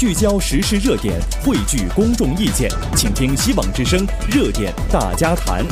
聚焦时事热点，汇聚公众意见，请听希望之声热点大家谈。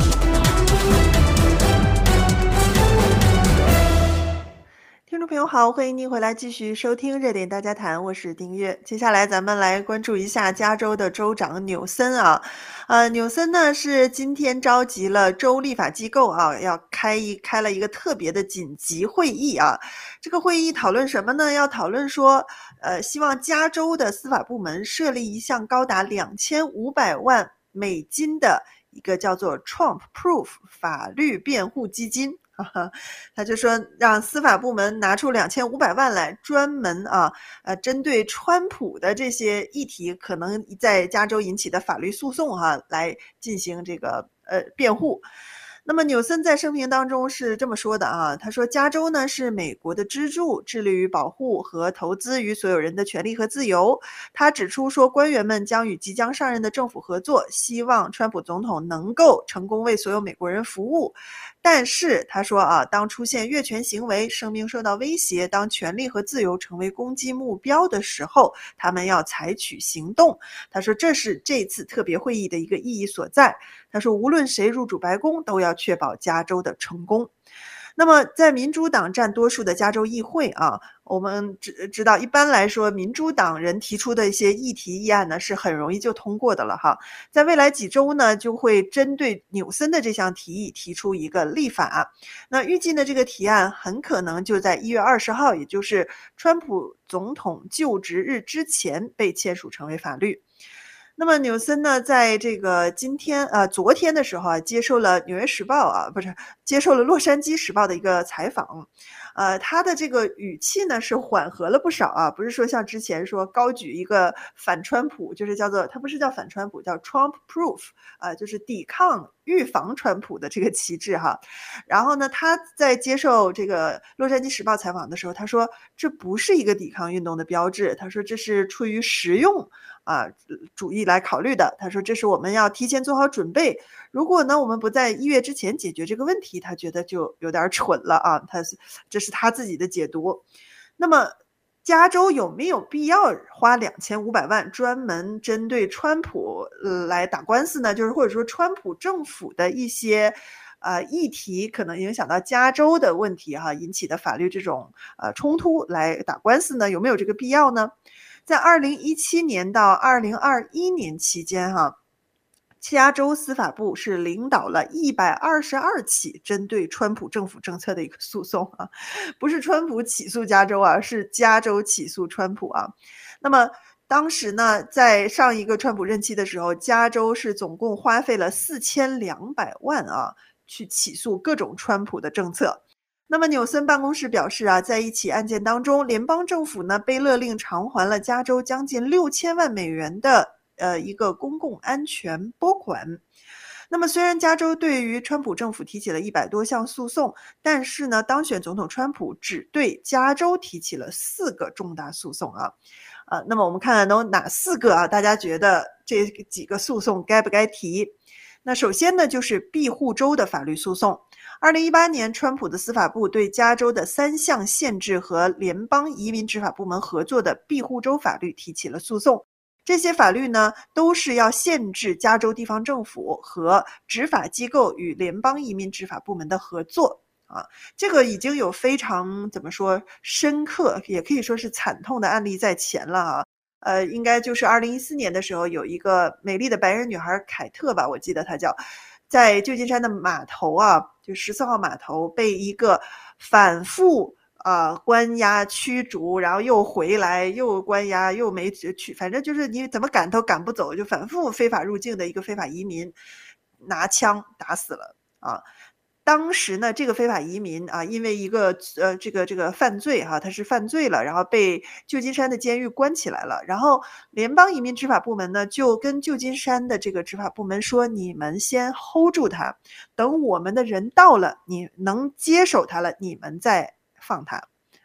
听众朋友好，欢迎您回来继续收听热点大家谈，我是丁月。接下来咱们来关注一下加州的州长纽森啊。纽森呢是今天召集了州立法机构啊，要开了一个特别的紧急会议啊。这个会议讨论什么呢？要讨论说希望加州的司法部门设立一项高达2500万美金的一个叫做 Trump Proof 法律辩护基金。他就说让司法部门拿出2500万来，专门针对川普的这些议题可能在加州引起的法律诉讼来进行这个辩护。那么纽森在声明当中是这么说的啊，他说加州呢是美国的支柱，致力于保护和投资于所有人的权利和自由。他指出说，官员们将与即将上任的政府合作，希望川普总统能够成功为所有美国人服务。但是他说当出现越权行为，生命受到威胁，当权利和自由成为攻击目标的时候，他们要采取行动。他说这是这次特别会议的一个意义所在。他说无论谁入主白宫，都要确保加州的成功。那么在民主党占多数的加州议会我们知道一般来说民主党人提出的一些议题议案呢是很容易就通过的了在未来几周呢就会针对纽森的这项提议提出一个立法。那预计呢这个提案很可能就在1月20号，也就是川普总统就职日之前被签署成为法律。那么纽森呢，在这个昨天的时候接受了纽约时报接受了洛杉矶时报的一个采访。他的这个语气呢是缓和了不少不是说像之前说高举一个反川普，就是他不是叫反川普，叫 Trump Proof 就是预防川普的这个旗帜然后呢，他在接受这个洛杉矶时报采访的时候，他说这不是一个抵抗运动的标志，他说这是出于实用主义来考虑的。他说这是我们要提前做好准备，如果呢我们不在1月之前解决这个问题，他觉得就有点蠢了这是他自己的解读。那么加州有没有必要花2500万专门针对川普来打官司呢？就是或者说川普政府的一些议题可能影响到加州的问题引起的法律这种冲突来打官司呢？有没有这个必要呢？在2017年到2021年期间加州司法部是领导了122起针对川普政府政策的一个诉讼不是川普起诉加州是加州起诉川普那么当时呢，在上一个川普任期的时候，加州是总共花费了4200万去起诉各种川普的政策。那么纽森办公室表示在一起案件当中，联邦政府呢被勒令偿还了加州将近6000万美元的一个公共安全拨款。那么虽然加州对于川普政府提起了100多项诉讼，但是呢当选总统川普只对加州提起了4个重大诉讼那么我们看看都哪4个大家觉得这几个诉讼该不该提？那首先呢就是庇护州的法律诉讼。2018年川普的司法部对加州的3项限制和联邦移民执法部门合作的庇护州法律提起了诉讼。这些法律呢都是要限制加州地方政府和执法机构与联邦移民执法部门的合作这个已经有非常怎么说深刻也可以说是惨痛的案例在前了应该就是2014年的时候，有一个美丽的白人女孩凯特吧，我记得她叫，在旧金山的码头就14号码头被一个反复关押驱逐，然后又回来又关押又没去，反正就是你怎么赶都赶不走，就反复非法入境的一个非法移民拿枪打死了当时呢这个非法移民因为一个这个犯罪他是犯罪了，然后被旧金山的监狱关起来了。然后联邦移民执法部门呢就跟旧金山的这个执法部门说，你们先 hold 住他，等我们的人到了，你能接手他了，你们再放他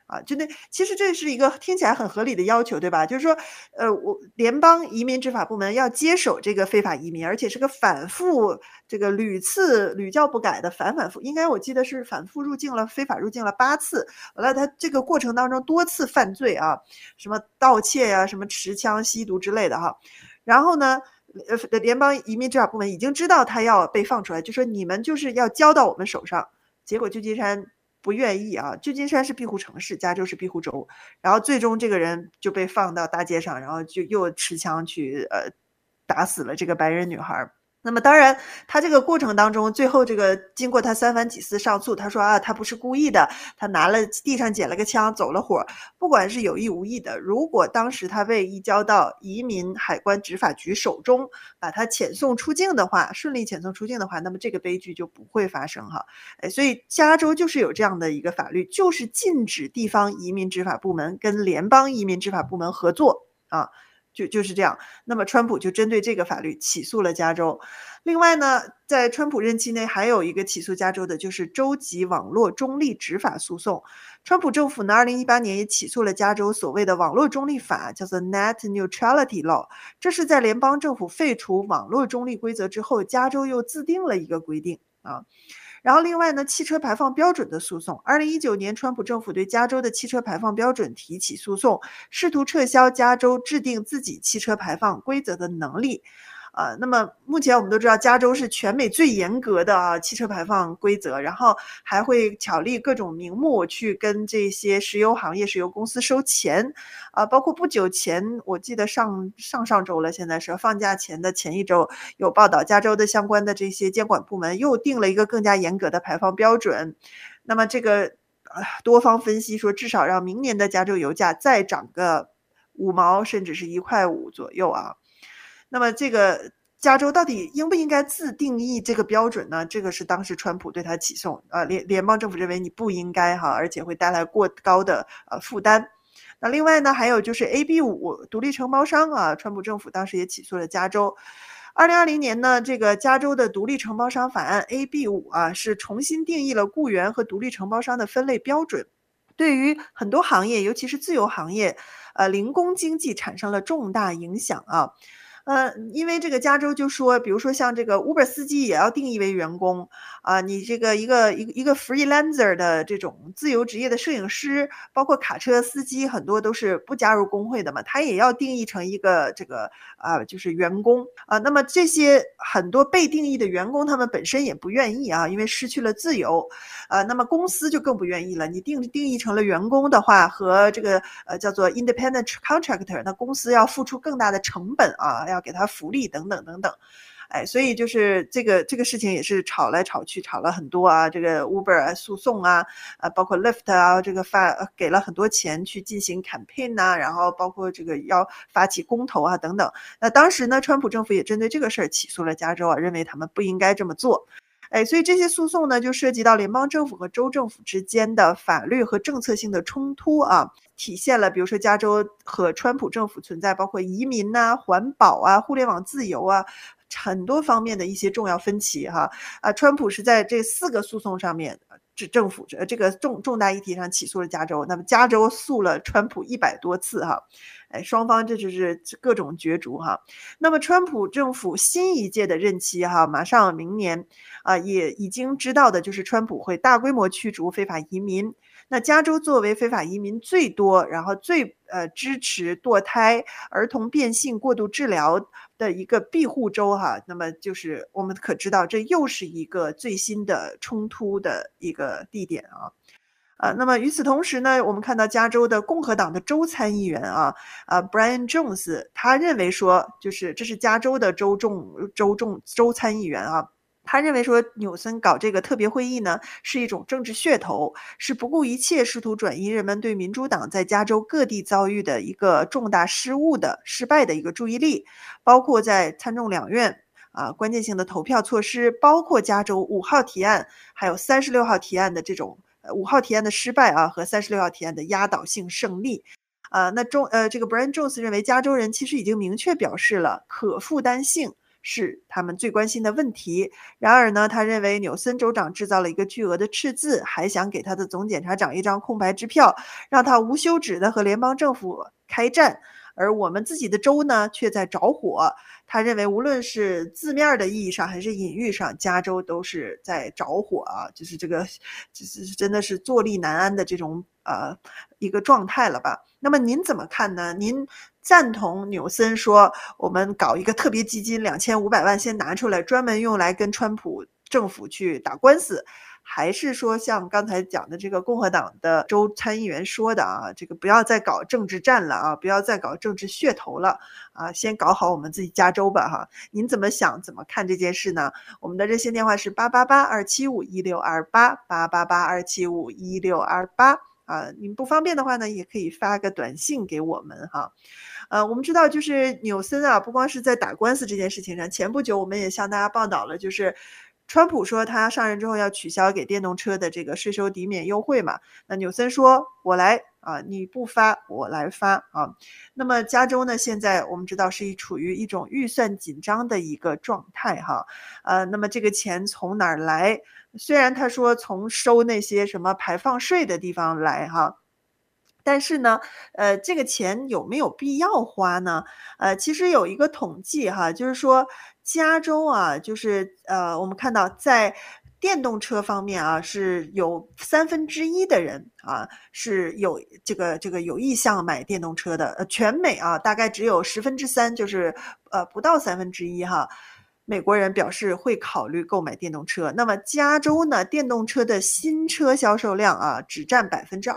啊，其实这是一个听起来很合理的要求，对吧？就是说，我联邦移民执法部门要接手这个非法移民，而且是个反复这个屡教不改的反复，应该我记得是反复非法入境了8次，完了他这个过程当中多次犯罪啊，什么盗窃呀、什么持枪、吸毒之类的哈。然后呢，联邦移民执法部门已经知道他要被放出来，就说你们就是要交到我们手上。结果旧金山不愿意啊，旧金山是庇护城市，加州是庇护州，然后最终这个人就被放到大街上，然后就又持枪去打死了这个白人女孩。那么当然他这个过程当中，最后这个经过他三番几次上诉，他说啊，他不是故意的，他拿了地上捡了个枪走了火。不管是有意无意的，如果当时他被移交到移民海关执法局手中，把他遣送出境的话，顺利遣送出境的话，那么这个悲剧就不会发生哈。所以加州就是有这样的一个法律，就是禁止地方移民执法部门跟联邦移民执法部门合作啊。就是这样，那么川普就针对这个法律起诉了加州。另外呢，在川普任期内还有一个起诉加州的，就是州级网络中立执法诉讼。川普政府呢，2018年也起诉了加州所谓的网络中立法，叫做 Net Neutrality Law。这是在联邦政府废除网络中立规则之后，加州又自定了一个规定啊。然后另外呢，汽车排放标准的诉讼，2019年川普政府对加州的汽车排放标准提起诉讼，试图撤销加州制定自己汽车排放规则的能力。那么目前我们都知道，加州是全美最严格的汽车排放规则，然后还会巧立各种名目去跟这些石油行业、石油公司收钱。包括不久前，我记得上周了，现在是放假前的前一周有报道，加州的相关的这些监管部门又定了一个更加严格的排放标准。那么这个多方分析说，至少让明年的加州油价再涨个5毛，甚至是1.5块左右啊。那么这个加州到底应不应该自定义这个标准呢？这个是当时川普对他起诉，联邦政府认为你不应该哈，而且会带来过高的负担。那另外呢，还有就是 AB5 独立承包商啊，川普政府当时也起诉了加州。2020年呢，这个加州的独立承包商法案 AB5 啊，是重新定义了雇员和独立承包商的分类标准，对于很多行业，尤其是自由行业，零工经济产生了重大影响啊。因为这个加州就说，比如说像这个 Uber 司机也要定义为员工啊，你这个一个 freelancer 的这种自由职业的摄影师，包括卡车司机，很多都是不加入工会的嘛，他也要定义成一个这个就是员工啊。那么这些很多被定义的员工，他们本身也不愿意啊，因为失去了自由那么公司就更不愿意了。你定义成了员工的话，和这个叫做 independent contractor， 那公司要付出更大的成本啊，要给他福利等等等等。所以就是这个事情也是吵来吵去，吵了很多啊。这个 Uber 诉讼啊，包括 Lyft 啊，这个给了很多钱去进行 campaign 啊，然后包括这个要发起公投啊等等。那当时呢，川普政府也针对这个事儿起诉了加州啊，认为他们不应该这么做。所以这些诉讼呢，就涉及到联邦政府和州政府之间的法律和政策性的冲突啊，体现了比如说加州和川普政府存在包括移民啊、环保啊、互联网自由啊很多方面的一些重要分歧哈。川普是在这4个诉讼上面，政府这个重大议题上起诉了加州，那么加州诉了川普100多次哈。双方这就是各种角逐哈。那么川普政府新一届的任期哈，马上明年也已经知道的就是川普会大规模驱逐非法移民。那加州作为非法移民最多，然后最支持堕胎、儿童变性过度治疗的一个庇护州哈，那么就是我们可知道，这又是一个最新的冲突的一个地点啊。那么与此同时呢，我们看到加州的共和党的州参议员Brian Jones， 他认为说，就是这是加州的州参议员啊。他认为说，纽森搞这个特别会议呢，是一种政治噱头，是不顾一切试图转移人们对民主党在加州各地遭遇的一个重大失败的一个注意力，包括在参众两院关键性的投票措施，包括加州5号提案，还有36号提案的这种5号提案的失败和36号提案的压倒性胜利。这个 Brian Jones 认为加州人其实已经明确表示了可负担性是他们最关心的问题。然而呢，他认为纽森州长制造了一个巨额的赤字，还想给他的总检察长一张空白支票，让他无休止的和联邦政府开战。而我们自己的州呢，却在着火。他认为，无论是字面的意义上还是隐喻上，加州都是在着火啊，就是这个，就是真的是坐立难安的这种一个状态了吧？那么您怎么看呢？您赞同纽森说，我们搞一个特别基金2500万先拿出来，专门用来跟川普政府去打官司？还是说像刚才讲的这个共和党的州参议员说的啊，这个不要再搞政治战了啊，不要再搞政治噱头了啊，先搞好我们自己加州吧哈。您怎么想，怎么看这件事呢？我们的热线电话是888-275-1628，888-275-1628啊，您不方便的话呢，也可以发个短信给我们哈。我们知道就是纽森啊，不光是在打官司这件事情上，前不久我们也向大家报道了，就是川普说他上任之后要取消给电动车的这个税收抵免优惠嘛，那纽森说我来啊，你不发我来发啊。那么加州呢，现在我们知道是处于一种预算紧张的一个状态哈，那么这个钱从哪儿来？虽然他说从收那些什么排放税的地方来哈，但是呢，这个钱有没有必要花呢？其实有一个统计哈，就是说加州啊，就是我们看到在电动车方面啊，是有1/3的人啊是有这个有意向买电动车的。全美啊，大概只有3%，就是不到1/3哈。美国人表示会考虑购买电动车。那么加州呢，电动车的新车销售量啊，只占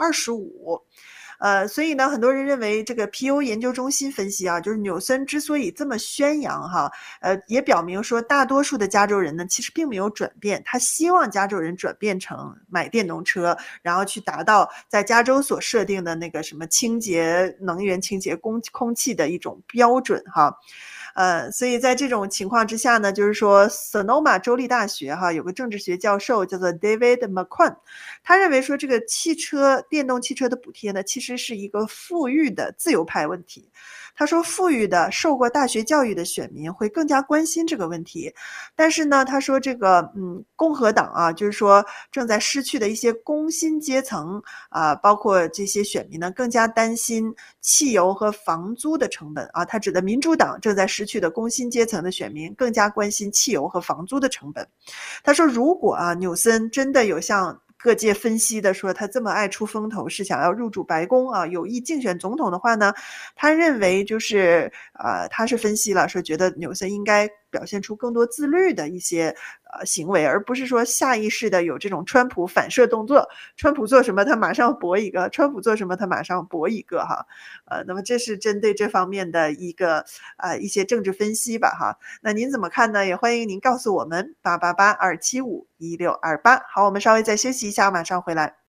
25%。所以呢，很多人认为这个皮尤研究中心分析啊，就是纽森之所以这么宣扬哈，也表明说大多数的加州人呢，其实并没有转变，他希望加州人转变成买电动车，然后去达到在加州所设定的那个什么清洁能源、清洁空气的一种标准哈。所以在这种情况之下呢，就是说 Sonoma 州立大学哈有个政治学教授叫做 David McQueen， 他认为说这个电动汽车的补贴呢，其实是一个富裕的自由派问题。他说富裕的受过大学教育的选民会更加关心这个问题，但是呢，他说这个共和党啊，就是说正在失去的一些工薪阶层啊，包括这些选民呢，更加担心汽油和房租的成本啊。他指的民主党正在失去的工薪阶层的选民更加关心汽油和房租的成本。他说，如果啊纽森真的有像各界分析的说他这么爱出风头是想要入主白宫啊，有意竞选总统的话呢，他认为就是他是分析了说觉得纽森应该表现出更多自律的一些行为，而不是说下意识的有这种川普反射动作，川普做什么他马上驳一个，川普做什么他马上驳一个哈。那么这是针对这方面的一些政治分析吧哈。那您怎么看呢？也欢迎您告诉我们，888-275-1628。好，我们稍微再休息一下，马上回来。